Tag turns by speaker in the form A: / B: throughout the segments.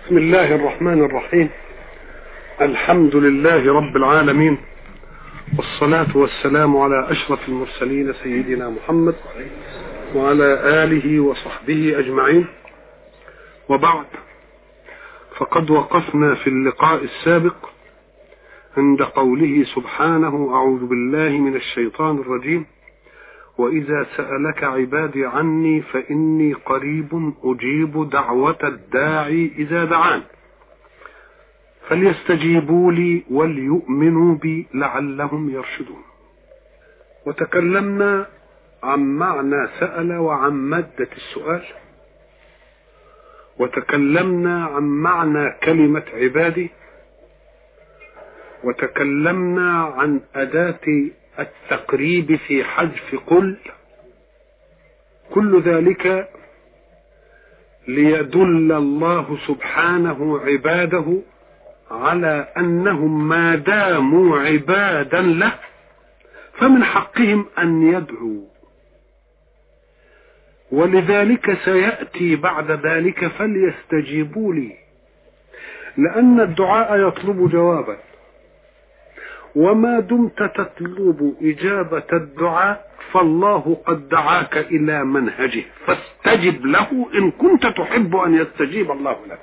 A: بسم الله الرحمن الرحيم. الحمد لله رب العالمين، والصلاة والسلام على أشرف المرسلين سيدنا محمد وعلى آله وصحبه أجمعين، وبعد، فقد وقفنا في اللقاء السابق عند قوله سبحانه: أعوذ بالله من الشيطان الرجيم: وإذا سألك عبادي عني فإني قريب أجيب دعوة الداعي إذا دعان فليستجيبوا لي وليؤمنوا بي لعلهم يرشدون. وتكلمنا عن معنى سأل وعن مادة السؤال، وتكلمنا عن معنى كلمة عبادي، وتكلمنا عن أداة التقريب في حذف قل، كل ذلك ليدل الله سبحانه عباده على أنهم ما داموا عبادا له فمن حقهم أن يدعوا، ولذلك سيأتي بعد ذلك فليستجيبوا لي، لأن الدعاء يطلب جوابا، وما دمت تطلب إجابة الدعاء فالله قد دعاك إلى منهجه، فاستجب له إن كنت تحب أن يستجيب الله لك.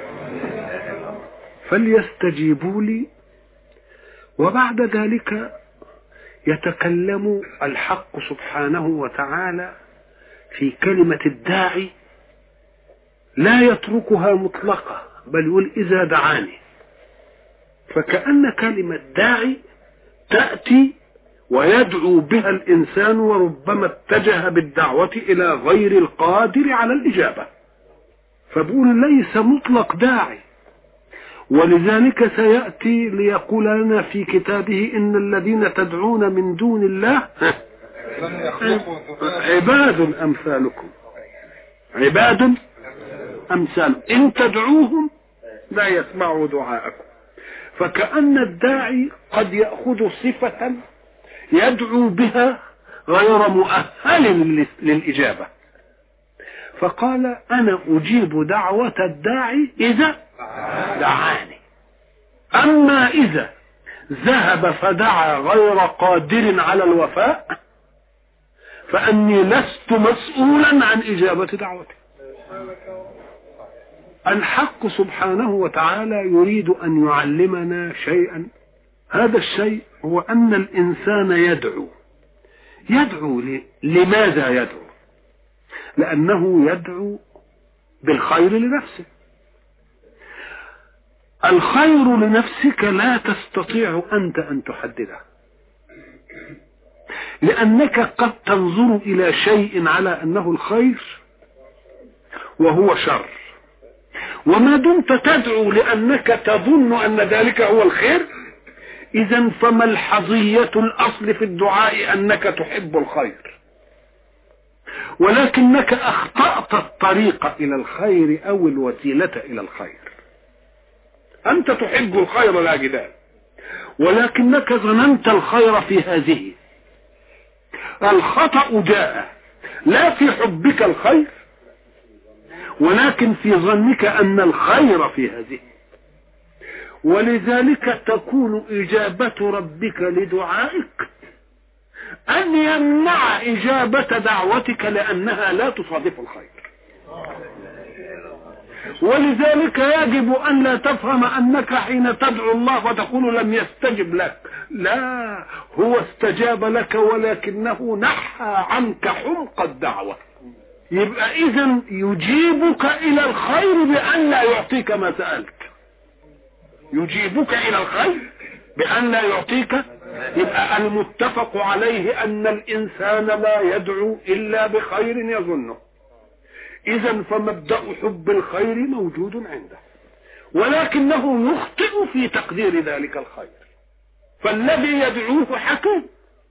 A: فليستجيبوا لي. وبعد ذلك يتكلم الحق سبحانه وتعالى في كلمة الداعي، لا يتركها مطلقة بل يقول إذا دعاني، فكأن كلمة داعي تأتي ويدعو بها الإنسان، وربما اتجه بالدعوة إلى غير القادر على الإجابة، فبقول ليس مطلق داعي. ولذلك سيأتي ليقول لنا في كتابه: إن الذين تدعون من دون الله عباد أمثالكم، عباد أمثالكم إن تدعوهم لا يسمعوا دعاءكم. فكأن الداعي قد يأخذ صفة يدعو بها غير مؤهل للإجابة، فقال: أنا أجيب دعوة الداعي إذا دعاني. أما إذا ذهب فدعا غير قادر على الوفاء فأني لست مسؤولا عن إجابة دعوته. الحق سبحانه وتعالى يريد أن يعلمنا شيئا، هذا الشيء هو أن الإنسان يدعو لماذا يدعو؟ لأنه يدعو بالخير لنفسه. الخير لنفسك لا تستطيع أنت أن تحدده، لأنك قد تنظر إلى شيء على أنه الخير وهو شر، وما دمت تدعو لأنك تظن أن ذلك هو الخير، إذن فملحظية الأصل في الدعاء أنك تحب الخير، ولكنك أخطأت الطريق إلى الخير أو الوسيلة إلى الخير. أنت تحب الخير لا جدال، ولكنك ظننت الخير في هذه. الخطأ جاء لا في حبك الخير، ولكن في ظنك أن الخير في هذه. ولذلك تكون إجابة ربك لدعائك أن يمنع إجابة دعوتك لأنها لا تصادف الخير. ولذلك يجب أن لا تفهم أنك حين تدعو الله وتقول لم يستجب لك، لا، هو استجاب لك ولكنه نحى عنك حمق الدعوة. يبقى إذن يجيبك إلى الخير بأن لا يعطيك ما سألت، يجيبك إلى الخير بأن لا يعطيك. يبقى المتفق عليه أن الإنسان لا يدعو إلا بخير يظنه، إذن فمبدأ حب الخير موجود عنده، ولكنه يخطئ في تقدير ذلك الخير. فالذي يدعوه حكيم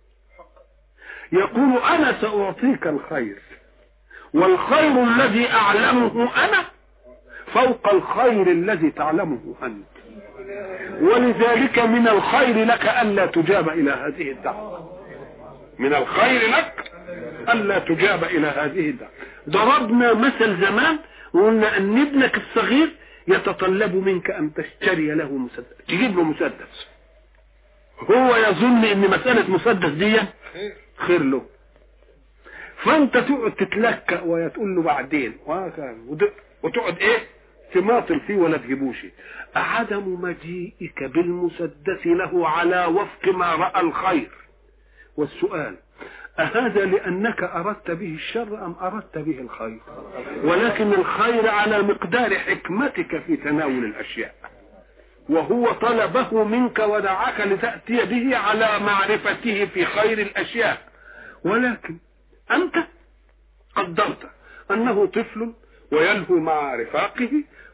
A: يقول: أنا سأعطيك الخير، والخير الذي أعلمه أنا فوق الخير الذي تعلمه أنت، ولذلك من الخير لك ألا تجاب إلى هذه الدعوة، من الخير لك ألا تجاب إلى هذه الدعوة. ضربنا مثل زمان وقلنا أن ابنك الصغير يتطلب منك أن تشتري له مسدس، تجيب له مسدس، هو يظن ان مسألة مسدس دي خير له، فانت تقعد تتلكأ وتقول له بعدين وتقعد ايه تماطل فيه ولا تجيبوش. عدم مجيئك بالمسدس له على وفق ما رأى الخير. والسؤال أهذا لأنك أردت به الشر أم أردت به الخير؟ ولكن الخير على مقدار حكمتك في تناول الأشياء، وهو طلبه منك ودعاك لتأتي به على معرفته في خير الأشياء، ولكن أنت قدرت أنه طفل ويلهو مع رفاقه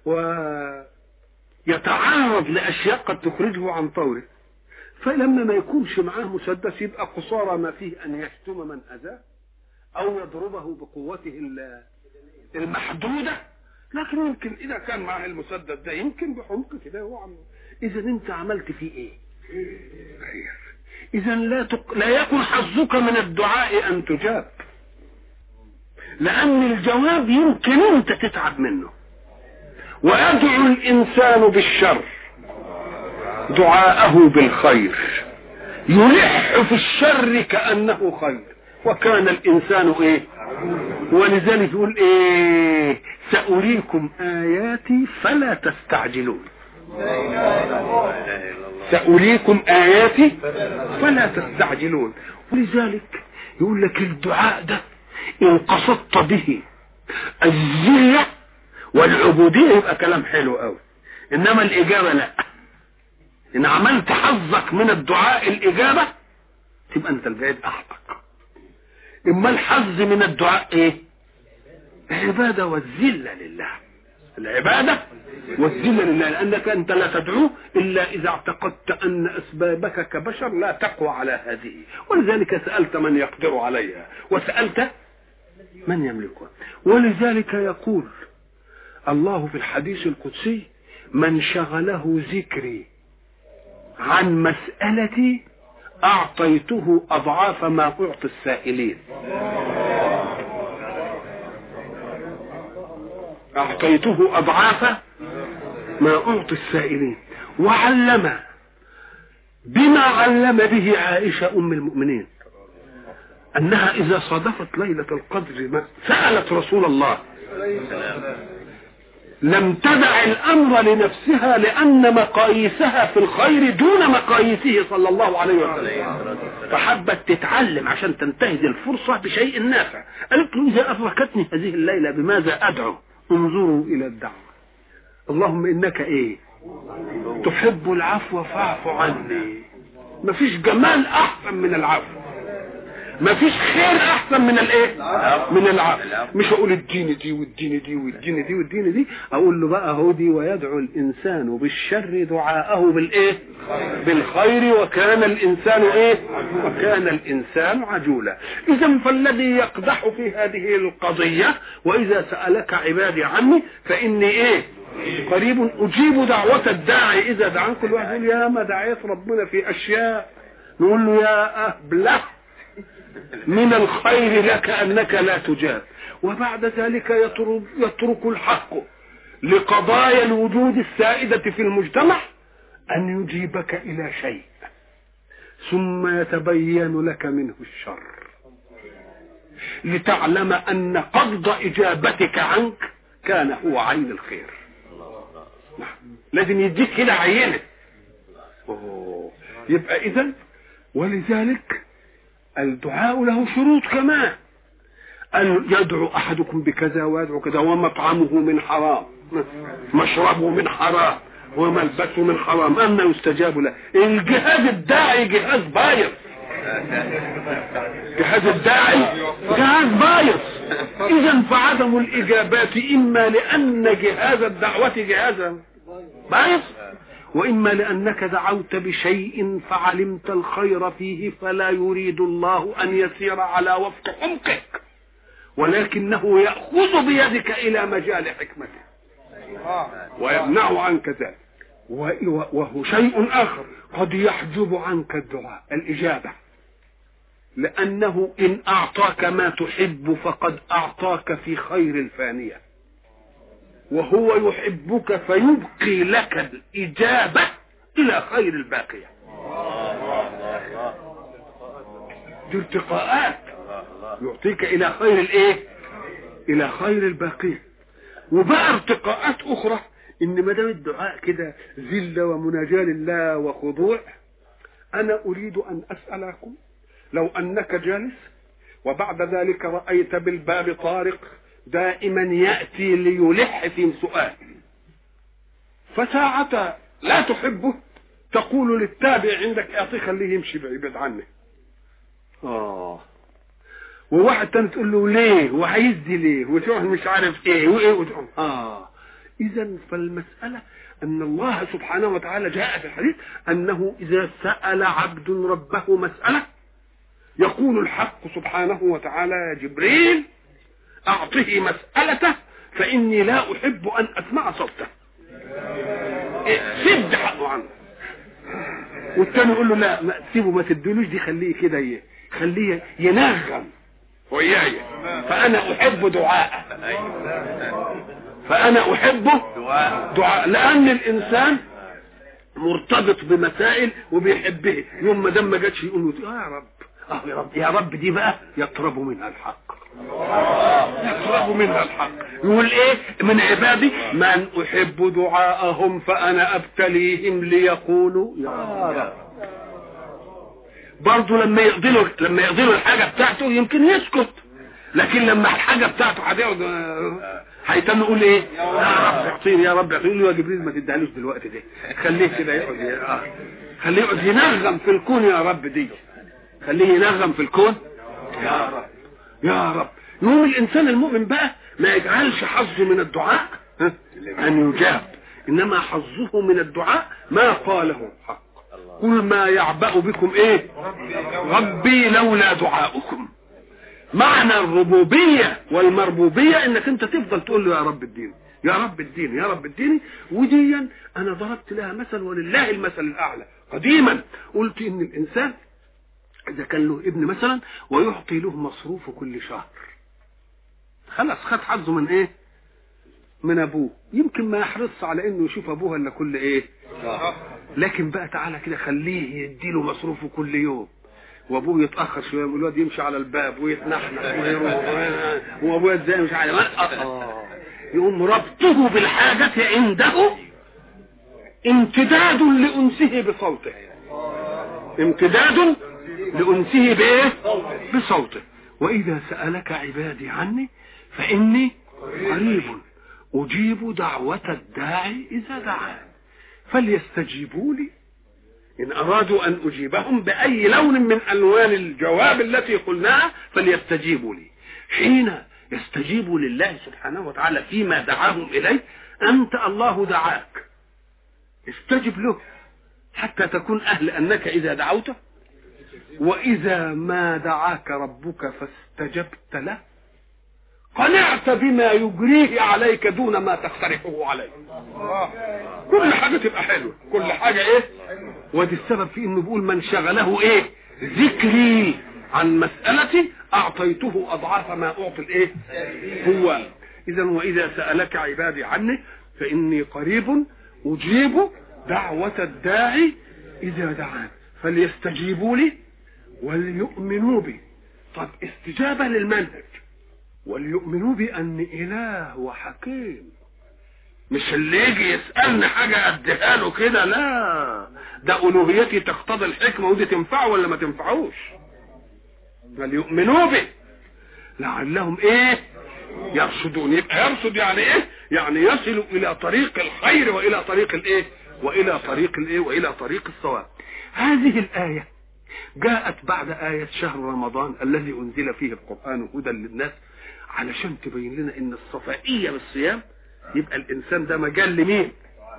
A: ويتعرض لأشياء قد تخرجه عن طوره، فلما ما يكونش معاه مسدس يبقى قصارى ما فيه أن يشتم من أذاه أو يضربه بقوته المحدودة، لكن يمكن إذا كان معاه المسدس ده يمكن بحمق كده هو عم. إذا أنت عملت فيه إيه؟ خير. إذا لا يكن حظك من الدعاء أن تجاب، لأن الجواب يمكن أنت تتعب منه. ويدعو الإنسان بالشر دعاءه بالخير، يلح في الشر كأنه خير، وكان الإنسان إيه؟ ولذلك يقول إيه؟ سأريكم آياتي فلا تستعجلون. سأريكم آياتي فلا تستعجلون. ولذلك يقول لك الدعاء ده إن قصدت به الذلة والعبودية يبقى كلام حلو قوي، إنما الإجابة لا. إن عملت حظك من الدعاء الإجابة تبقى أنت البعيد أحقق. إما الحظ من الدعاء إيه؟ العبادة والذلة لله، العبادة والذلة لله، لأنك أنت لا تدعوه إلا إذا اعتقدت أن أسبابك كبشر لا تقوى على هذه، ولذلك سألت من يقدر عليها وسألت من يملكها. ولذلك يقول الله في الحديث القدسي من شغله ذكري عن مسألتي أعطيته أضعاف ما أعطي السائلين. أعطيته أضعاف ما أعطي السائلين. وعلم بما علم به عائشة أم المؤمنين أنها إذا صادفت ليلة القدر سألت رسول الله لم تدع الأمر لنفسها، لأن مقاييسها في الخير دون مقاييسه صلى الله عليه وسلم، فحبت تتعلم عشان تنتهز الفرصة بشيء نافع. قالت له إذا أدركتني هذه الليلة بماذا أدعو؟ انظروا إلى الدعوة. اللهم إنك إيه؟ تحب العفو فاعف عني. مفيش جمال أحسن من العفو، مفيش خير احسن من الايه؟ من العفو. مش اقول الدين دي والدين دي والدين دي والدين دي، اقول له بقى هو دي ويدعو الانسان بالشر دعاءه بالايه؟ بالخير، وكان الانسان ايه؟ وكان الانسان عجولا. اذا فالذي يقدح في هذه القضية واذا سألك عبادي عني فاني ايه؟ قريب اجيب دعوة الداعي اذا دعان. كل واحد يقول يا ما دعيت ربنا في اشياء، نقول له يا أهبله من الخير لك أنك لا تجاب. وبعد ذلك يترك الحق لقضايا الوجود السائدة في المجتمع أن يجيبك إلى شيء ثم يتبين لك منه الشر، لتعلم أن قبض إجابتك عنك كان هو عين الخير. لازم يديك كده عينه. يبقى إذن ولذلك الدعاء له شروط كمان. أن يدعو أحدكم بكذا ويدعو كذا، ومطعمه من حرام، مشربه من حرام، وملبسه من حرام، أن يستجاب له. الجهاز الداعي جهاز بايظ، جهاز الداعي جهاز بايظ. إذا فعدم الإجابات إما لأن جهاز الدعوة جهاز بايظ، وإما لأنك دعوت بشيء فعلمت الخير فيه فلا يريد الله أن يسير على وفق حمقك، ولكنه يأخذ بيدك إلى مجال حكمته ويمنع عنك ذلك. وهو شيء آخر قد يحجب عنك الدعاء الإجابة، لأنه إن أعطاك ما تحب فقد أعطاك في خير الفانية. وهو يحبك فيبقي لك الإجابة إلى خير الباقية. دي ارتقاءات يعطيك إلى خير الإيه؟ إلى خير الباقية. وبقى ارتقاءات أخرى إن ما دام الدعاء كده ذلة ومناجاة لله وخضوع، أنا أريد أن أسألكم لو أنك جالس وبعد ذلك رأيت بالباب طارق دائما يأتي ليلح في سؤال، فساعة لا تحبه تقول للتابع عندك اعطيه خليه يمشي بعيد عنه. وواحد تاني تقول له ليه وهيزدي ليه وتروح مش عارف ايه وايه اذا فالمسألة ان الله سبحانه وتعالى جاء في الحديث انه اذا سأل عبد ربه مسألة يقول الحق سبحانه وتعالى يا جبريل اعطه مسألته فاني لا احب ان اسمع صوته، سد حقه عنه. والتاني يقول له لا ما تسيبه ما تدلوش دي خليه كده خليه ينغم وياي فانا احب دعاءه، فانا احبه دعاء، لان الانسان مرتبط بمسائل وبيحبه. يوم ما دام ما جاتش يقول له يا رب يا رب يا رب، دي بقى يطرب منها الحق، يطرب منها الحق. يقول ايه من عبادي من احب دعاءهم فانا ابتليهم ليقولوا يا رب. برضه لما يقضي الحاجه بتاعته يمكن يسكت، لكن لما الحاجه بتاعته هتقعد هيتم يقول ايه يا رب اعطيني يا رب اعطيني. يا جبريل ما تديهالوش دلوقتي دي، خليه كده يقعد خليه يقعد ينغم في الكون يا رب، دي خليه ينغم في الكون يا رب يا رب. يوم الانسان المؤمن بقى ما يجعلش حظه من الدعاء ان يجاب، انما حظه من الدعاء ما قاله الحق قل ما يعبأ بكم ايه ربي لولا دعاؤكم. معنى الربوبية والمربوبية انك انت تفضل تقول له يا رب الدين يا رب الدين يا رب الدين. وديا انا ضربت لها مثل ولله المثل الاعلى. قديما قلت ان الانسان اذا كان له ابن مثلا ويعطي له مصروف كل شهر، خلاص خد حظه من ايه من ابوه، يمكن ما يحرص على انه يشوف ابوه الا كل ايه لكن بقى تعالى كده خليه يديله مصروفه كل يوم، وابوه يتاخر شويه الواد يمشي على الباب ويتنحنح ويروح وابوه ازاي مش عارف يقوم ربطه بالحاجه عنده امتداد لانسه بصوته، امتداد لانسه بايه بصوته. واذا سالك عبادي عني فاني قريب اجيب دعوه الداعي اذا دعان فليستجيبوا لي إن أرادوا أن أجيبهم بأي لون من ألوان الجواب التي قلناها فليستجيبوا لي. حين يستجيبوا لله سبحانه وتعالى فيما دعاهم إليه، أنت الله دعاك استجب له حتى تكون أهل أنك إذا دعوته وإذا ما دعاك ربك فاستجبت له قنعت بما يجريه عليك دون ما تقترحه عليه. كل حاجة تبقى حلوة، كل حاجة ايه. ودي السبب في انه بيقول من شغله ايه ذكري عن مسألتي اعطيته اضعاف ما اعطي الايه هو. اذا واذا سألك عبادي عني فاني قريب اجيب دعوة الداعي اذا دعان فليستجيبوا لي وليؤمنوا بي. طب استجابة للمنهج وليؤمنوا بأن إله وحكيم، مش اللي يجي يسألني حاجة أديها له كده، لا ده ألوهيتي تقتضي الحكمة ودي تنفعه ولا ما تنفعوش. وليؤمنوا به لعلهم ايه يرشدون. يبقى يرشد يعني ايه يعني يصل إلى طريق الخير وإلى طريق الايه وإلى طريق الايه وإلى طريق الصواب. هذه الآية جاءت بعد آية شهر رمضان الذي أنزل فيه القرآن هدى للناس، علشان تبين لنا ان الصفائية بالصيام يبقى الانسان ده مجال لمين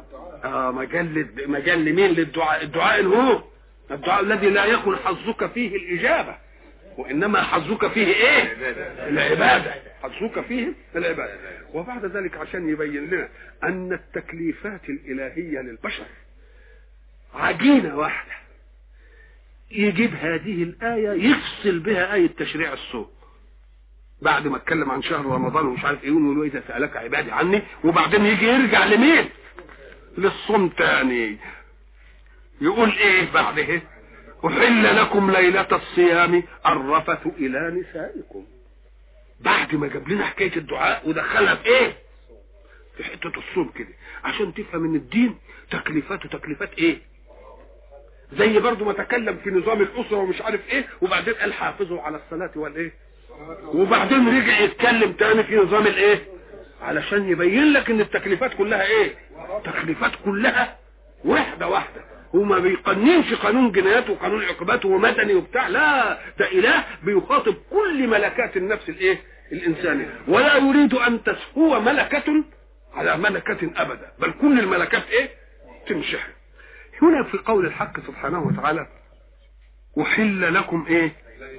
A: مجال لمين للدعاء. الدعاء هو الدعاء الذي لا يكون حظك فيه الإجابة وإنما حظك فيه ايه العبادة، حظك فيه العبادة. وبعد ذلك عشان يبين لنا ان التكليفات الإلهية للبشر عجينة واحدة، يجيب هذه الآية يفصل بها آية تشريع الصوم. بعد ما اتكلم عن شهر رمضان ومش عارف ايه، يقول اذا سالك عبادي عني، وبعدين يجي يرجع لمين؟ للصوم تاني. يقول ايه بعده؟ احل لكم ليلة الصيام الرفث الى نسائكم. بعد ما جاب لنا حكاية الدعاء ودخلها في ايه؟ في حتة الصوم كده، عشان تفهم ان الدين تكليفاته تكليفات ايه؟ زي برضو ما تكلم في نظام الاسرة ومش عارف ايه، وبعدين قال حافظوا على الصلاة والايه، وبعدين رجع يتكلم تاني في نظام الايه، علشان يبين لك ان التكليفات كلها ايه؟ تكليفات كلها واحدة واحدة. وما بيقننش قانون جنايات وقانون عقوبات ومدني وبتاع، لا، ده اله بيخاطب كل ملكات النفس الايه؟ الانسانية، ولا يريد ان تسهو ملكة على ملكة ابدا، بل كل الملكات ايه؟ تمشح. هنا في قول الحق سبحانه وتعالى احل لكم ايه؟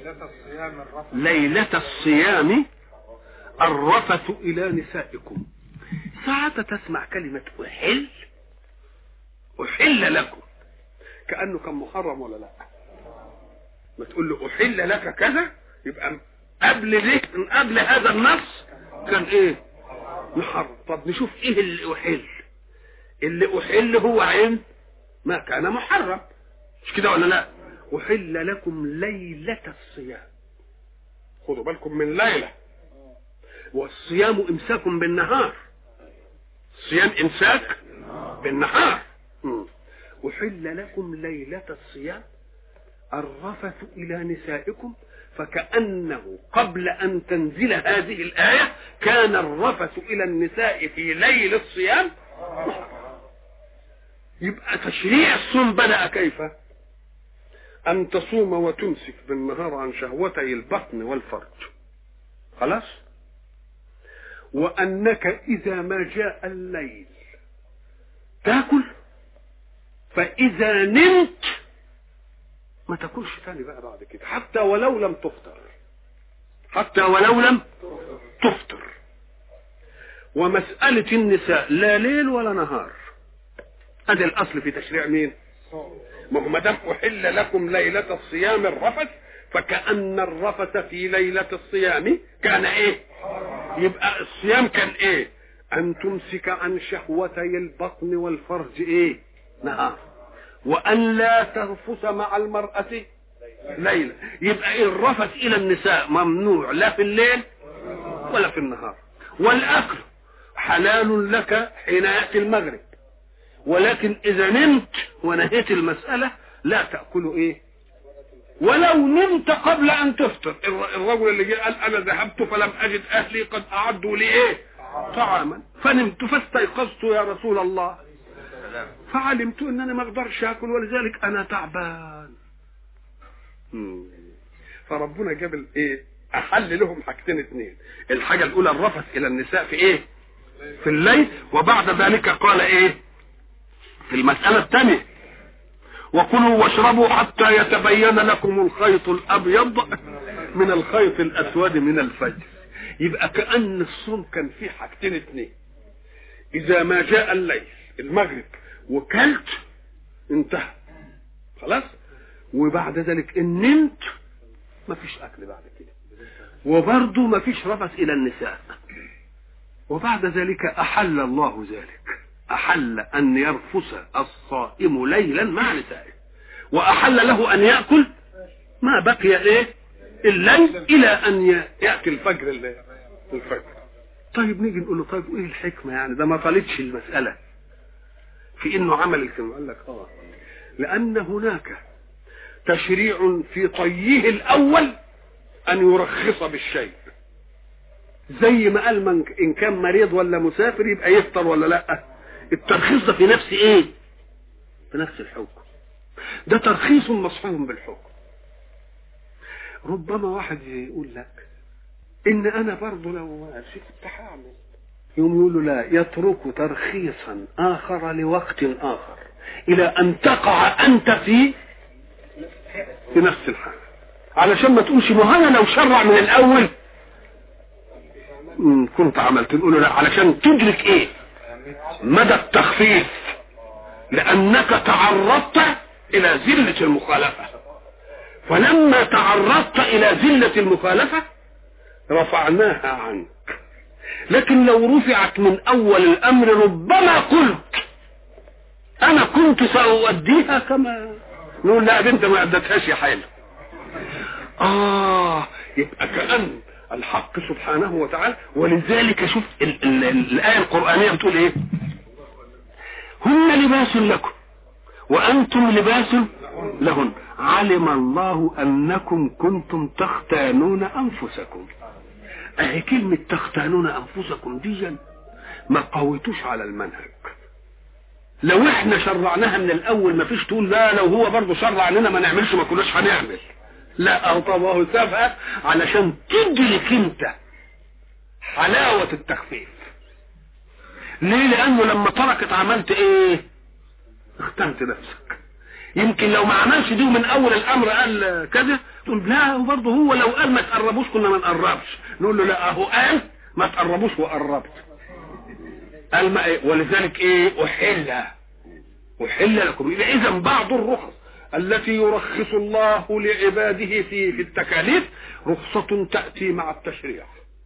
A: ليلة الصيام الرفث الى نسائكم. ساعة تسمع كلمة احل، احل لكم، كأنه كان محرم ولا لا؟ ما تقول له احل لك كذا، يبقى قبل هذا النص كان ايه؟ محرم. طب نشوف ايه اللي احل. اللي احل هو عين ما كان محرم، مش كده ولا لا؟ احل لكم ليلة الصيام. خدوا بالكم من ليلة، والصيام امساك بالنهار، الصيام امساك بالنهار. احل لكم ليلة الصيام الرفث الى نسائكم، فكأنه قبل ان تنزل هذه الآية كان الرفث الى النساء في ليل الصيام. يبقى تشريع الصوم بدأ كيف؟ ان تصوم وتمسك بالنهار عن شهوتي البطن والفرج، خلاص، وانك اذا ما جاء الليل تاكل، فاذا نمت ما تاكلش تاني بقى بعد كده، حتى ولو لم تفطر، حتى ولو لم تفطر. ومسألة النساء لا ليل ولا نهار، هذا الاصل في تشريع مين؟ ما دام احل لكم ليلة الصيام الرفث، فكأن الرفث في ليلة الصيام كان ايه؟ يبقى الصيام كان ايه؟ ان تمسك عن شهوتي البطن والفرج ايه؟ نهار، وان لا ترفث مع المرأة ليلة. يبقى ايه؟ الرفث الى النساء ممنوع لا في الليل ولا في النهار. والاكل حلال لك حين يأتي المغرب، ولكن اذا نمت ونهيت المسألة لا تأكل ايه؟ ولو نمت قبل ان تفطر. الرجل اللي جاء قال انا ذهبت فلم اجد اهلي قد اعدوا لي ايه؟ طعاما، فنمت فاستيقظت يا رسول الله، فعلمت ان انا ما اقدرش اكل ولذلك انا تعبان. فربنا جاب الايه؟ احل لهم حاجتين اثنين. الحاجة الاولى الرفث الى النساء في ايه؟ في الليل. وبعد ذلك قال ايه في المسألة الثانية؟ وكلوا واشربوا حتى يتبين لكم الخيط الابيض من الخيط الاسود من الفجر. يبقى كأن الصوم كان فيه حاجتين اثنين. اذا ما جاء الليل المغرب وكلت انتهى خلاص، وبعد ذلك ان نمت ما فيش اكل بعد كده، وبرضه ما فيش رفث الى النساء. وبعد ذلك احل الله ذلك، احل ان يرفث الصائم ليلا مع نسائه، واحل له ان ياكل ما بقي ايه؟ الليل الى ان ياتي الفجر. طيب نيجي نقول له طيب ايه الحكمه يعني؟ ده ما طالتش المساله في انه عمل الكلمه. قال لك لان هناك تشريع في طيه الاول ان يرخص بالشيء، زي ما قال من ان كان مريض ولا مسافر يبقى يفطر ولا لا. الترخيص ده في نفس ايه؟ في نفس الحكم. ده ترخيص مصحوب بالحكم. ربما واحد يقول لك ان انا برضه لو شفت هعمل، يوم يقول له لا، يترك ترخيصا اخر لوقت اخر الى ان تقع انت في نفس الحال، علشان ما تقولش ما انا لو شرع من الاول كنت عملت. نقول له لا، علشان تدرك ايه؟ مدى التخفيف، لانك تعرضت الى ذلة المخالفة. فلما تعرضت الى ذلة المخالفة رفعناها عنك. لكن لو رفعت من اول الامر ربما قلت انا كنت سأؤديها كما نقول لا انت ما ادتهاش يا حيله. يبقى كأن الحق سبحانه وتعالى. ولذلك شوف الآية القرآنية بتقول ايه؟ هن لباس لكم وأنتم لباس لهن علم الله أنكم كنتم تختانون أنفسكم. اهي كلمة تختانون أنفسكم دي ما قويتوش على المنهج. لو احنا شرعناها من الأول ما فيش تقول لا لو هو برضو شرع عننا ما نعملش ما كناش هنعمل. لا طبعا سابها علشان تدرك انت حلاوة التخفيف. ليه؟ لانه لما تركت عملت ايه؟ اختنت نفسك. يمكن لو ما عملش دي من اول الامر قال كذا تقول لا وبرضه هو لو قال ما تقربوش كنا ما نقربش. نقول له لا اهو قال ما تقربوش وقربت. قال ما إيه؟ ولذلك ايه؟ احل لكم. اذا بعض الرخص التي يرخص الله لعباده في التكاليف رخصة تأتي مع التشريع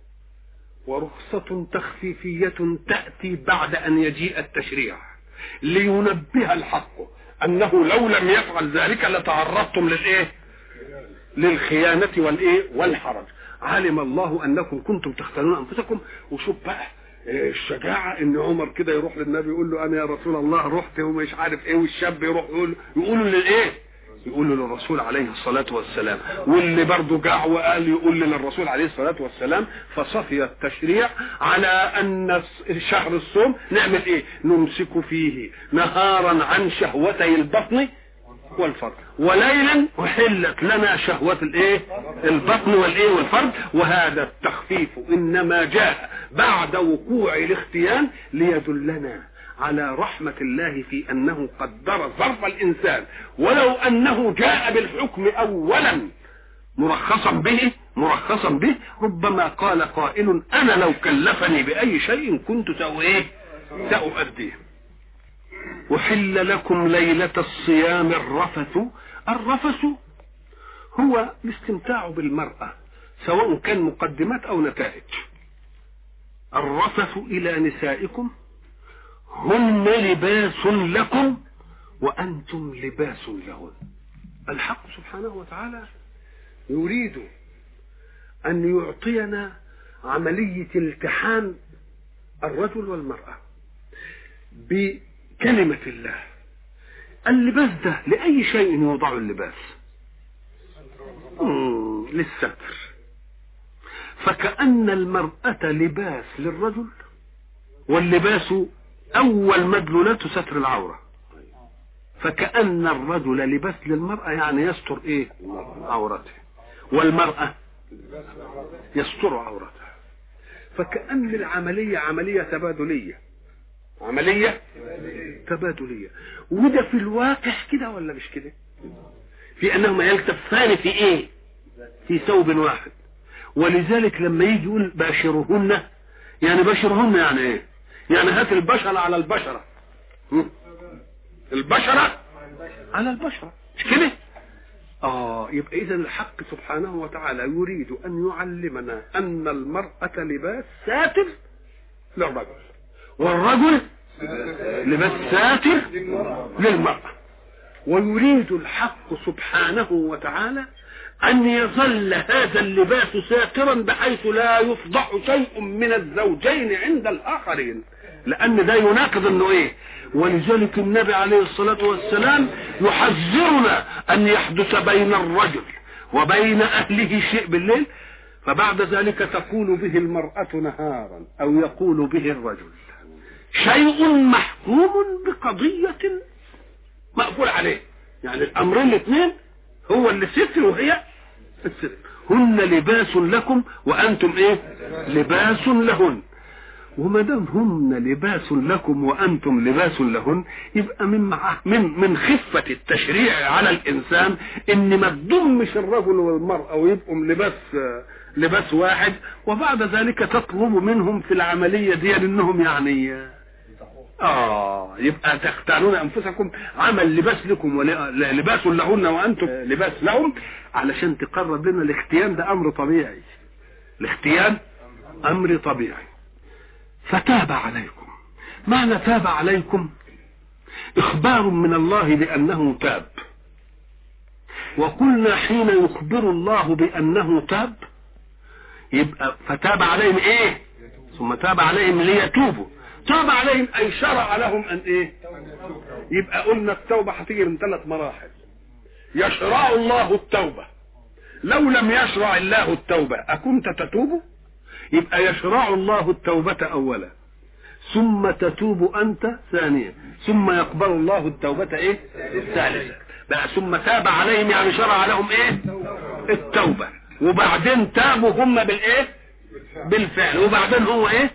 A: ورخصة تخفيفية تأتي بعد أن يجيء التشريع لينبه الحق أنه لو لم يفعل ذلك لتعرضتم للإيه؟ للخيانة والإيه؟ والحرج. علم الله أنكم كنتم تختانون أنفسكم. وشوف بقى الشجاعة ان عمر كده يروح للنبي يقول له انا يا رسول الله رحت ومش عارف ايه، والشاب يروح يقول للايه؟ يقول له للرسول عليه الصلاة والسلام. واللي برضه جاع وقال يقول للرسول عليه الصلاة والسلام. فصفي التشريع على ان شهر الصوم نعمل ايه؟ نمسك فيه نهارا عن شهوتي البطن والفرج وليلا احلت لنا شهوة الايه؟ البطن والايه؟ والفرج. وهذا التخفيف انما جاء بعد وقوع الاختيان ليدلنا على رحمة الله في انه قدر ظرف الانسان ولو انه جاء بالحكم اولا مرخصا به ربما قال قائل انا لو كلفني باي شيء كنت سأؤديه. أحل لكم ليلة الصيام الرفث هو الاستمتاع بالمرأة سواء كان مقدمات أو نتائج. الرفث إلى نسائكم هن لباس لكم وأنتم لباس لهن. الحق سبحانه وتعالى يريد أن يعطينا عملية التحام الرجل والمرأة بكلمة الله. اللباس ده لأي شيء يوضع اللباس؟ للستر. فكأن المرأة لباس للرجل واللباس أول مدلولاته ستر العورة. فكأن الرجل لباس للمرأة يعني يستر ايه؟ عورته. والمرأة يستر عورتها. فكأن العملية عملية تبادلية. وده في الواقع كده ولا مش كده؟ في انهما يلتفان في ايه؟ في ثوب واحد. ولذلك لما يجي يقول باشرهن يعني باشرهن يعني ايه؟ يعني هات البشرة على البشرة. البشرة على البشرة مش كده؟ يبقى اذا الحق سبحانه وتعالى يريد ان يعلمنا ان المرأة لباس ساتر للرجل والرجل لباس ساتر للمرأة. ويريد الحق سبحانه وتعالى أن يظل هذا اللباس ساترا بحيث لا يفضح شيء من الزوجين عند الآخرين، لأن ده يناقض أنه إيه. ولذلك النبي عليه الصلاة والسلام يحذرنا أن يحدث بين الرجل وبين أهله شيء بالليل فبعد ذلك تقول به المرأة نهارا أو يقول به الرجل شيء محكوم بقضية مقبول عليه. يعني الأمرين الاثنين هو اللي ستر وهي الستر. هن لباس لكم وأنتم إيه؟ لباس لهن. وما دام هن لباس لكم وأنتم لباس لهن يبقى من خفة التشريع على الإنسان إن ما تضمش الرجل والمرأة ويبقوا لباس واحد وبعد ذلك تطلب منهم في العملية دي لأنهم يعني يبقى تختارون أنفسكم عمل لباس لكم ولباس لهن وأنتم لباس لهم علشان تقرب لنا الاختيان. ده أمر طبيعي الاختيان امر طبيعي. فتاب عليكم. معنى تاب عليكم اخبار من الله بانه تاب. وقلنا حين يخبر الله بانه تاب يبقى فتاب عليهم ايه؟ ثم تاب عليهم ليتوبوا. تاب عليهم اي شرع لهم ان ايه؟ يبقى قلنا التوبة هتيجي من 3 مراحل. يشرع الله التوبة. لو لم يشرع الله التوبة أكنت تتوب؟ يبقى يشرع الله التوبة أولا ثم تتوب أنت ثانيا ثم يقبل الله التوبة ايه؟ الثالثة. بقى ثم تاب عليهم يعني شرع لهم ايه؟ التوبة. وبعدين تابوا هم بالايه؟ بالفعل. وبعدين هو ايه؟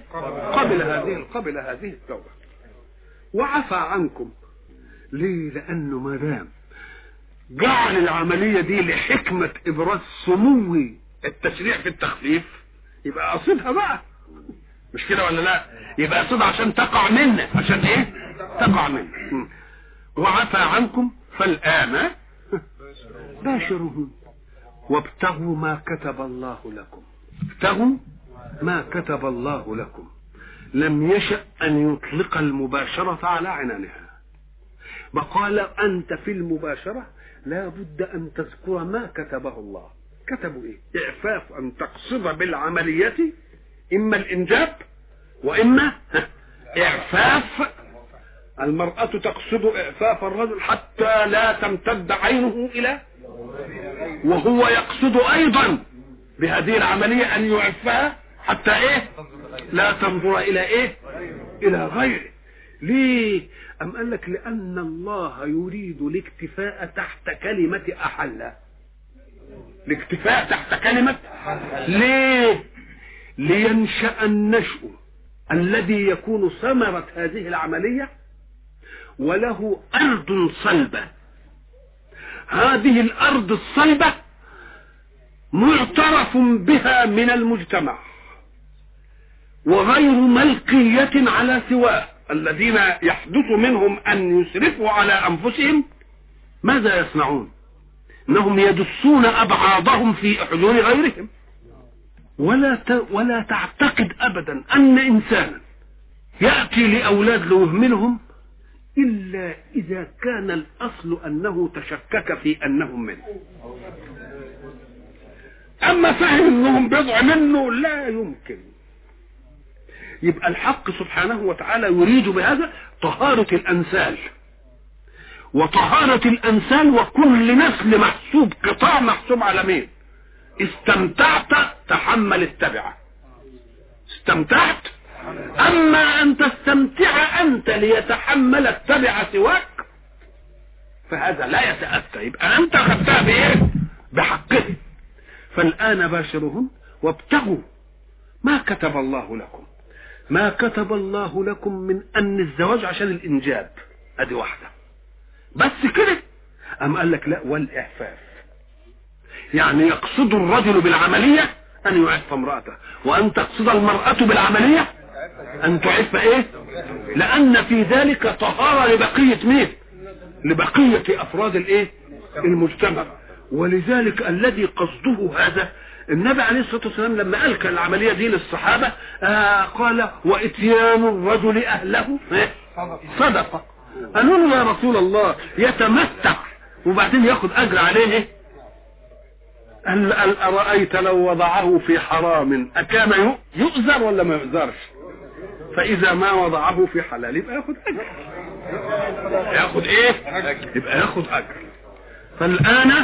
A: قبل هذه التوبة وعفى عنكم. ليه؟ لانه ما دام جعل العملية دي لحكمة ابراز سمو التشريع في التخفيف يبقى قصدها بقى، مش كده ولا لا؟ يبقى قصدها عشان تقع منا، عشان ايه؟ تقع منا. وعفى عنكم فالآن باشروهن وابتغوا ما كتب الله لكم. ابتغوا ما كتب الله لكم. لم يشأ أن يطلق المباشرة على عنانها، وقال أنت في المباشرة لا بد أن تذكر ما كتبه الله. كتبوا إيه؟ إعفاف، أن تقصد بالعملية إما الإنجاب وإما إعفاف. المرأة تقصد إعفاف الرجل حتى لا تمتد عينه إلى، وهو يقصد أيضا بهذه العملية أن يعفها حتى إيه؟ لا تنظر إلى إيه؟ إلى غيره. ليه؟ أم قال لك لأن الله يريد الاكتفاء تحت كلمة أحل. الاكتفاء تحت كلمة ليه؟ لينشأ النشء الذي يكون ثمرة هذه العملية وله أرض صلبة. هذه الأرض الصلبة معترف بها من المجتمع وغير ملقية على سواه. الذين يحدث منهم أن يسرفوا على أنفسهم ماذا يصنعون؟ إنهم يدسون أبعاضهم في حضور غيرهم. ولا تعتقد أبدا أن إنسانا يأتي لأولاد ليهملهم إلا إذا كان الأصل أنه تشكك في أنهم منه. أما فهم أنهم بضع منه لا يمكن. يبقى الحق سبحانه وتعالى يريد بهذا طهارة الأنسال. وطهارة الأنسال وكل نسل محسوب، قطاع محسوب على مين؟ استمتعت تحمل التبعة. استمتعت. أما أن تستمتع أنت ليتحمل التبعة سواك فهذا لا يتأتى. يبقى أنت خدتها بإيه؟ بحقه. فالآن باشرهم وابتغوا ما كتب الله لكم. ما كتب الله لكم من أن الزواج عشان الإنجاب أدي واحدة بس كده. أم قال لك لا، والإعفاف يعني يقصد الرجل بالعملية أن يعف امرأته، وأن تقصد المرأة بالعملية أن تعف إيه؟ لأن في ذلك طهارة لبقية مين؟ لبقية أفراد الإيه؟ المجتمع. ولذلك الذي قصده هذا النبي عليه الصلاة والسلام لما ألقى العملية دي للصحابة قال وإتيان الرجل أهله صدقة. قالوا له يا رسول الله يتمتع وبعدين ياخد أجر عليه. قال أرأيت لو وضعه في حرام أكان يؤذر ولا ما يؤذرش؟ فإذا ما وضعه في حلال يبقى ياخد أجر. ياخد إيه؟ يبقى ياخد أجر. فالآن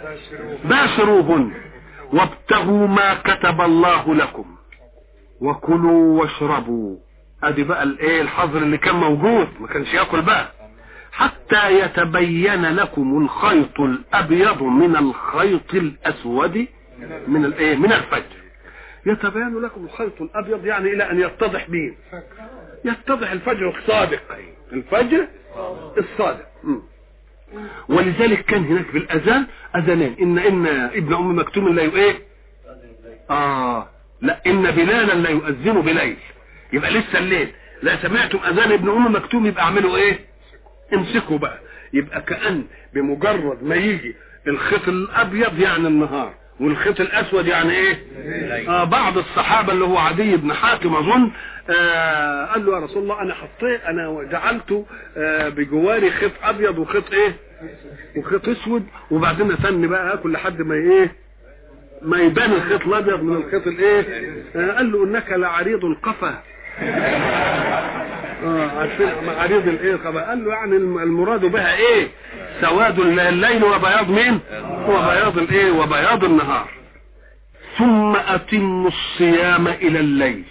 A: باشروهن وابتغوا ما كتب الله لكم وكلوا واشربوا. ادي بقى الايه الحظر اللي كان موجود، ما كانش ياكل بقى حتى يتبين لكم الخيط الابيض من الخيط الاسود من الايه من الفجر. يتبين لكم الخيط الابيض يعني الى ان يتضح مين؟ يتضح الفجر الصادق، الفجر الصادق. ولذلك كان هناك في الاذان اذانين، ان ابن ام مكتوم لا ايه لا ان بلالا لا يؤذن بليل، يبقى لسه الليل. لا سمعتم اذان ابن ام مكتوم يبقى اعملوا ايه؟ امسكوا بقى. يبقى كأن بمجرد ما يجي الخيط الابيض يعني النهار، والخيط الاسود يعني ايه؟ بعض الصحابه اللي هو عدي بن حاتم اظن قال له يا رسول الله انا جعلت بجواري خيط ابيض وخيط ايه؟ وخيط اسود، وبعدين استني بقى اكل لحد ما ايه؟ ما يبان الخيط الابيض من الخيط الايه؟ قال له انك لعريض القفا. عارفين عريض الايه؟ قال له يعني المراد بها ايه؟ سواد الليل وبياض مين؟ وبياض الايه؟ وبياض النهار. ثم اتموا الصيام الى الليل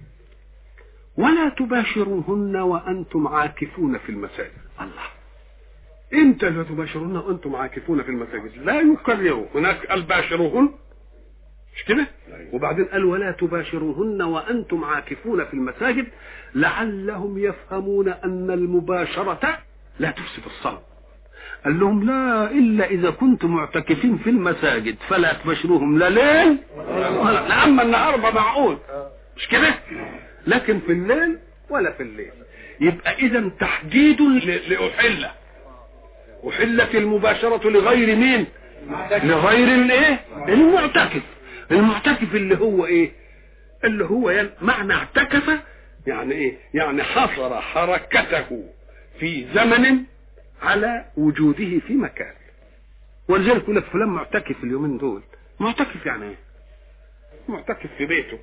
A: ولا تباشروهن وانتم عاكفون في المساجد. الله، امتى لا تباشروهن وانتم عاكفون في المساجد؟ لا يكرروا هناك قال باشروهن، مش كده؟ وبعدين قال ولا تباشروهن وانتم عاكفون في المساجد لعلهم يفهمون ان المباشرة لا تفسد الصوم. قال لهم لا الا اذا كنتم معتكفين في المساجد فلا تباشروهم لا ليل ولا اما النهار معقول، مش كده؟ لكن في الليل ولا في الليل. يبقى اذا تحديد لأحلة، أحلت المباشرة لغير مين؟ لغير الايه؟ المعتكف. المعتكف اللي هو ايه؟ اللي هو معنى اعتكف يعني ايه؟ يعني حصر حركته في زمن على وجوده في مكان. ولذلك يقول لك فلان معتكف اليومين دول. معتكف يعني ايه؟ معتكف في بيته.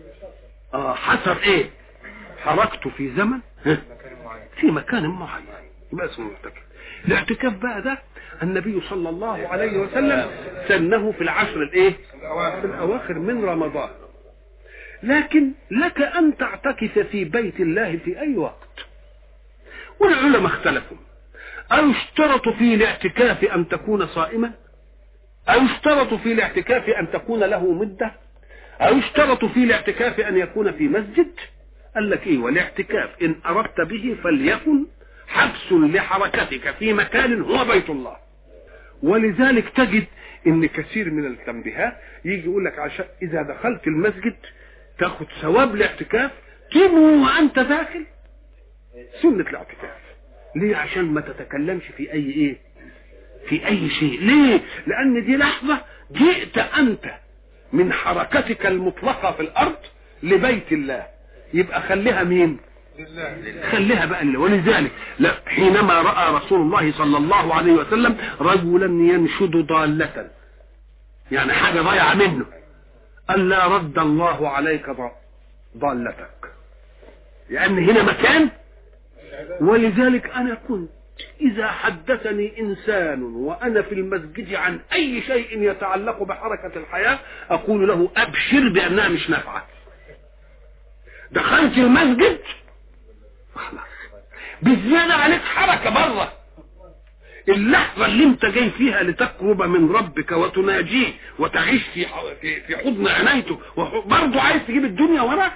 A: حصر ايه؟ حركته في زمن في مكان معين، يبقى اسمه معتكف. الاعتكاف بقى ده النبي صلى الله عليه وسلم سنه في العشر الايه؟ في الاواخر من رمضان. لكن لك ان تعتكف في بيت الله في اي وقت. والعلماء اختلفوا، أو اشترط في الاعتكاف أن تكون صائما، أو اشترط في الاعتكاف أن تكون له مدة، أو اشترط في الاعتكاف أن يكون في مسجد. قال لك إيه؟ والاعتكاف إن أردت به فليكن حبس لحركتك في مكان هو بيت الله. ولذلك تجد إن كثير من التنبيهات يجي يقول لك عشان إذا دخلت المسجد تاخد ثواب الاعتكاف تنوي وأنت داخل سنة الاعتكاف. ليه؟ عشان ما تتكلمش في اي ايه؟ في اي شيء. ليه؟ لان دي لحظة جئت انت من حركتك المطلقة في الارض لبيت الله، يبقى خليها مين؟ خليها بقى الله. ولذلك حينما رأى رسول الله صلى الله عليه وسلم رجلا ينشد ضالة، يعني حاجة ضيعة منه، قال لا رد الله عليك ضالتك، لان هنا مكان. ولذلك أنا كنت إذا حدثني إنسان وأنا في المسجد عن أي شيء يتعلق بحركة الحياة أقول له أبشر بأنها مش نافعة. دخلت المسجد خلاص، بالزيادة عليك حركة بره. اللحظة اللي انت جاي فيها لتقرب من ربك وتناجيه وتعيش في حضن عنايته، وبرضه عايز تجيب الدنيا وراك.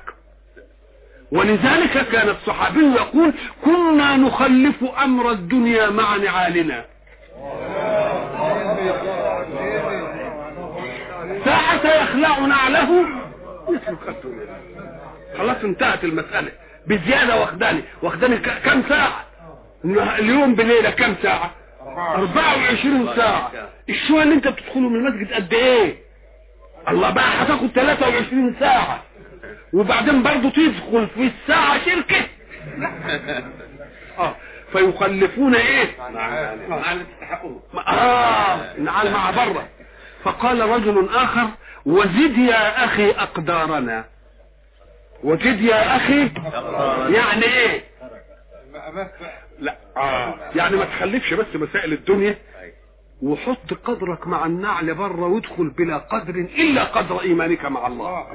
A: ولذلك كان الصحابي يقول كنا نخلف أمر الدنيا مع نعالنا. ساعة يخلع نعله يترك الدنيا. خلاص انتهت المسألة. بزيادة واخداني كم ساعة اليوم بليلة؟ كم ساعة؟ 24 ساعة. الشوية اللي انت بتدخله من المسجد قد ايه؟ الله بقى هتاخد 23 ساعة، وبعدين برضو تدخل في الساعة شركة. فيخلفون ايه؟ نعال مع بره. فقال رجل اخر وزد يا اخي اقدارنا. وزد يا اخي يعني ايه؟ لا يعني ما تخلفش بس مسائل الدنيا، وحط قدرك مع النعل بره وادخل بلا قدر الا قدر ايمانك مع الله.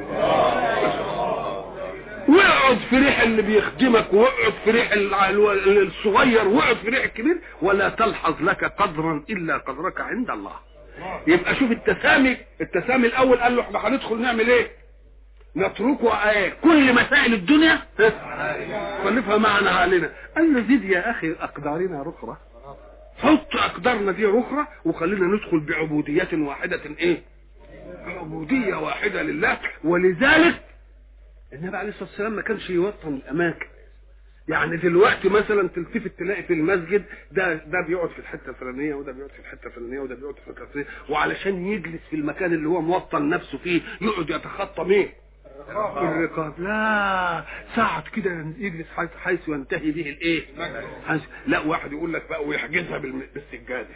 A: واقعد في ريح اللي بيخدمك، واقعد في ريح الصغير، واقعد في ريح الكبير، ولا تلحظ لك قدرا الا قدرك عند الله. يبقى شوف التسامي الاول قال له احنا هندخل نعمل ايه؟ نتركه ايه؟ كل مسائل الدنيا خلفها معنا علينا. قال له زد يا اخي اقدارنا رخرة، حط اقدارنا دي رخرة وخلينا ندخل بعبودية واحدة. ايه؟ عبودية واحدة لله. ولذلك النبي عليه الصلاة والسلام ما كانش يوطن الاماكن، يعني دلوقتي مثلا تلتفت تلاقي في المسجد ده بيقعد في الحته الفلانيه، وده بيقعد في الحته الفلانيه، وده بيقعد في الحته الفلانيه، وعلشان يجلس في المكان اللي هو موطن نفسه فيه يقعد يتخطى مين؟ الرقاب. لا، ساعة كده يجلس حيث ينتهي به الايه؟ لا، واحد يقول لك بقى ويحجزها بالسجاده،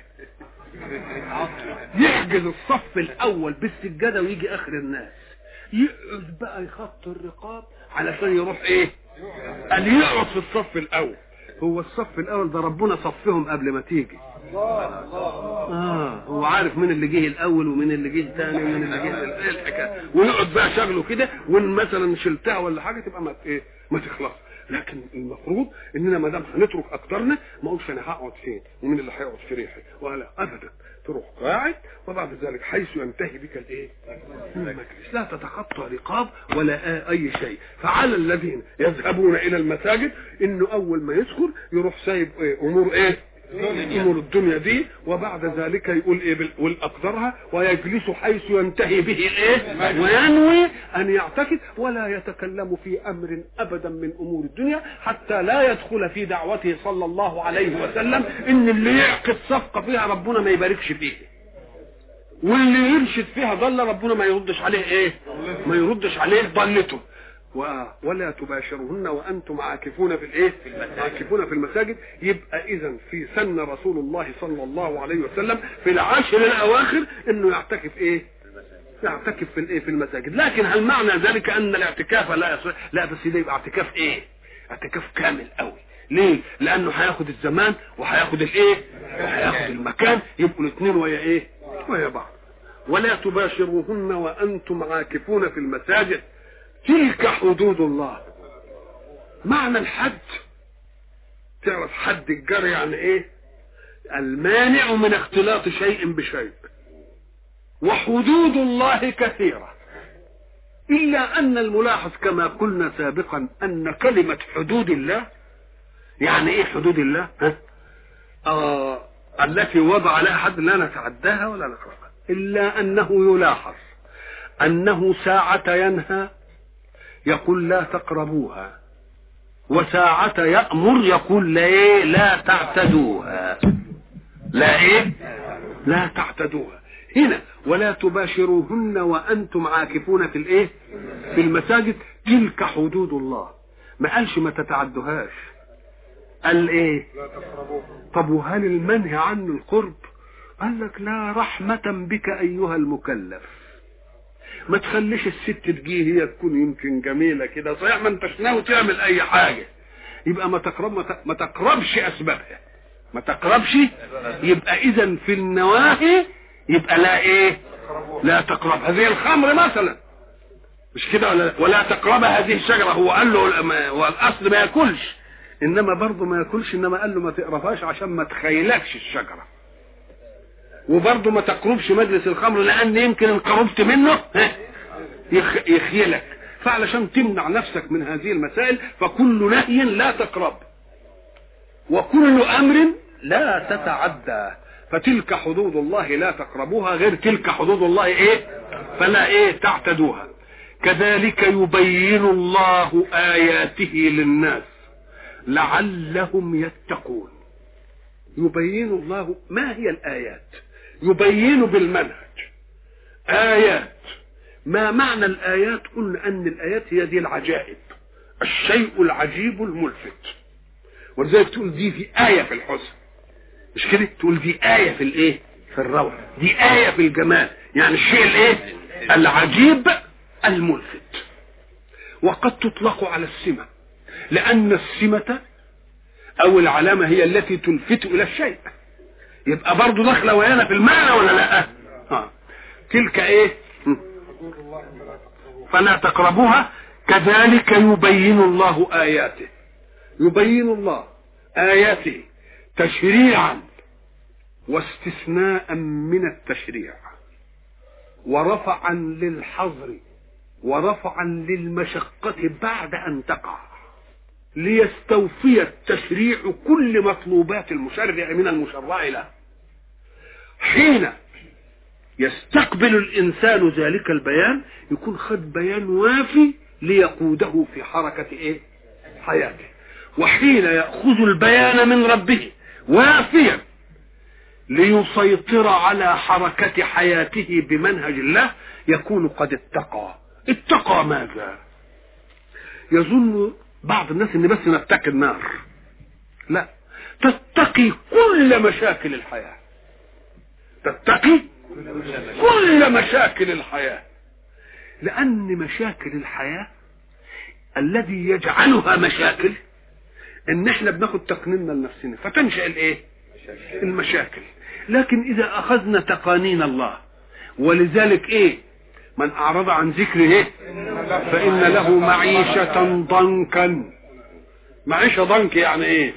A: يحجز الصف الاول بالسجاده ويجي اخر الناس يقعد بقى يخط الرقاب علشان يروح ايه؟ قال يقعد في الصف الاول. هو الصف الاول ده ربنا صفهم قبل ما تيجي. هو عارف مين اللي جه الاول ومين اللي جه الثاني ومين اللي جه الحكايه، ويقعد بقى شغله كده، وان مثلا شلتها ولا حاجه تبقى ما تخلص. لكن المفروض اننا ما دام هنترك اقدارنا ما اقولش انا هقعد فين ومين اللي هيقعد في ريحي، ولا ابدا، تروح قاعد وبعد ذلك حيث ينتهي بك الايه؟ المجلس. لا تتخطى رقاب ولا اي شيء. فعلى الذين يذهبون الى المساجد انه اول ما يدخل يروح سايب امور ايه؟ امور الدنيا دي، وبعد ذلك يقول ايه؟ والاقدارها، ويجلس حيث ينتهي به الايه؟ وينوي ان يعتقد ولا يتكلم في امر ابدا من امور الدنيا، حتى لا يدخل في دعوته صلى الله عليه وسلم ان اللي يعقد صفقه فيها ربنا ما يباركش فيه، واللي يرشد فيها ضل ربنا ما يردش عليه ايه؟ ما يردش عليه ضلته. ولا تباشرهن وانتم عاكفون في الايه؟ عاكفون في المساجد. يبقى اذا في سن رسول الله صلى الله عليه وسلم في العشر الاواخر انه يعتكف ايه؟ يعتكف في الايه؟ في المساجد. لكن هل معنى ذلك ان الاعتكاف لا يصح؟ لا، بس ده يبقى اعتكاف ايه؟ اعتكاف كامل قوي. ليه؟ لانه هياخد الزمان وهياخد الايه؟ وهياخد المكان، يبقوا الاثنين ويا ايه؟ ويا بعض. ولا تباشروهن وانتم عاكفون في المساجد، تلك حدود الله. معنى الحد، تعرف حد الجر يعني ايه؟ المانع من اختلاط شيء بشيء. وحدود الله كثيرة، إلا أن الملاحظ كما قلنا سابقا أن كلمة حدود الله يعني ايه؟ حدود الله التي وضع لها حد لا نتعداها ولا نقربها، إلا أنه يلاحظ أنه ساعة ينهى يقول لا تقربوها، وساعة يأمر يقول لا تعتدوها. لا تعتدوها. هنا ولا تباشروهن وأنتم عاكفون في الايه؟ في المساجد، تلك حدود الله. ما قالش ما تتعدوهاش، قال ايه؟ لا تقربوها. طب وهل المنهي عن القرب؟ قال لك لا رحمة بك أيها المكلف، ما تخليش الست تجي هي تكون يمكن جميلة كده صحيح ما انتش ناوي تعمل اي حاجة، يبقى ما تقربش اسبابها، ما تقربش. يبقى اذا في النواهي يبقى لا تقرب هذه الخمر مثلا، مش كده؟ ولا تقرب هذه الشجرة. هو قال له والاصل ما ياكلش، انما برضه ما ياكلش، انما قال له ما تقربهاش عشان ما تخيلكش الشجرة. وبرضه ما تقربش مجلس الخمر لان يمكن ان قربت منه يخيلك. فعلشان تمنع نفسك من هذه المسائل فكل نهي لا تقرب، وكل امر لا تتعدى. فتلك حدود الله لا تقربوها، غير تلك حدود الله فلا تعتدوها. كذلك يبين الله آياته للناس لعلهم يتقون. يبين الله. ما هي الآيات؟ يبين بالمنهج آيات. ما معنى الآيات؟ قلنا أن الآيات هي دي العجائب، الشيء العجيب الملفت. ولذلك تقول دي في آية في الحسن، مش كده؟ تقول دي آية في الايه؟ في الروعة. دي آية في الجمال، يعني الشيء العجيب الملفت. وقد تطلق على السمة، لأن السمة أو العلامة هي التي تلفت إلى الشيء، يبقى برضو داخله ويانا في المعنى ولا لا؟ تلك فلا تقربوها. كذلك يبين الله آياته. يبين الله آياته تشريعا واستثناء من التشريع، ورفعا للحظر ورفعا للمشقة بعد أن تقع، ليستوفي التشريع كل مطلوبات المشرع من المشرع له. حين يستقبل الإنسان ذلك البيان يكون خد بيان وافي ليقوده في حركة حياته. وحين يأخذ البيان من ربه وافيا ليسيطر على حركة حياته بمنهج الله يكون قد اتقى ماذا؟ يظن بعض الناس ان بس نتقي النار، لا، تتقي كل مشاكل الحياة، تتقي كل مشاكل الحياة، لأن مشاكل الحياة الذي يجعلها مشاكل ان احنا بناخد تقنيننا لنفسنا فتنشأ الايه؟ المشاكل. لكن اذا اخذنا تقانين الله، ولذلك ايه؟ من اعرض عن ذكره فان له معيشة ضنكا. معيشة ضنك يعني ايه؟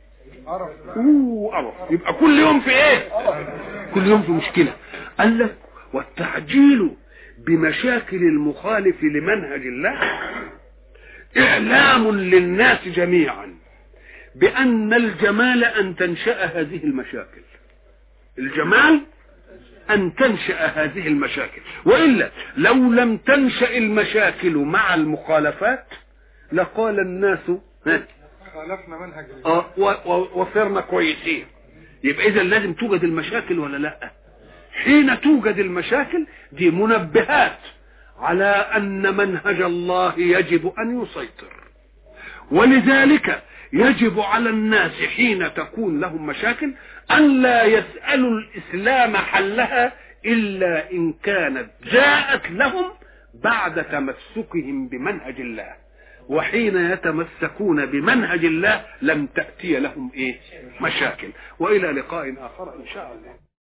A: قرف. يبقى كل يوم في ايه؟ كل يوم في مشكلة. قال لك والتعجيل بمشاكل المخالف لمنهج الله اعلام للناس جميعا بان الجمال ان تنشأ هذه المشاكل. الجمال ان تنشأ هذه المشاكل، وإلا لو لم تنشأ المشاكل مع المخالفات لقال الناس
B: خالفنا منهج
A: وصرنا كويسين. يبقى اذا لازم توجد المشاكل ولا لا؟ حين توجد المشاكل دي منبهات على ان منهج الله يجب ان يسيطر. ولذلك يجب على الناس حين تكون لهم مشاكل ان لا يسألوا الاسلام حلها الا ان كانت جاءت لهم بعد تمسكهم بمنهج الله. وحين يتمسكون بمنهج الله لم تأتي لهم ايه؟ مشاكل. والى لقاء اخر ان شاء الله.